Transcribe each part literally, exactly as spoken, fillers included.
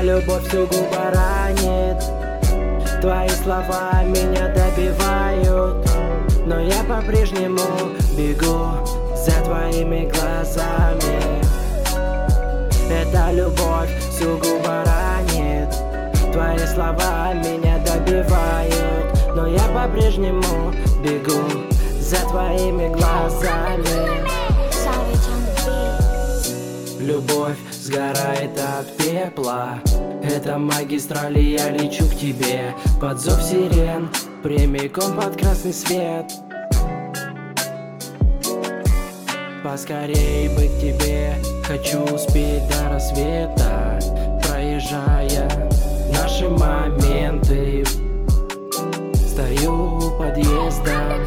любовь сугубо ранит. Твои слова меня добивают, но я по-прежнему бегу за твоими глазами. Эта любовь сугубо ранит. Твои слова меня добивают, но я по-прежнему бегу за твоими глазами. Любовь сгорает от пепла. Это магистраль, и я лечу к тебе под зов сирен, прямиком под красный свет. Поскорей быть к тебе, хочу успеть до рассвета, проезжая наши моменты. Стою у подъезда.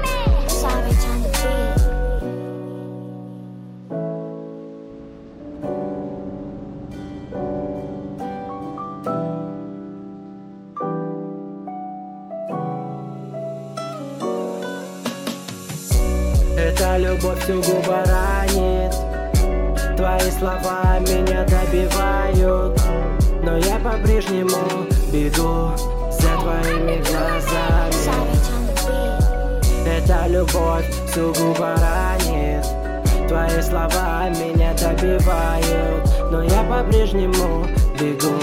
Эта любовь сугубо ранит. Твои слова меня добивают, но я по-прежнему бегу за твоими глазами. Эта любовь сугубо ранит. Твои слова меня добивают, но я по-прежнему бегу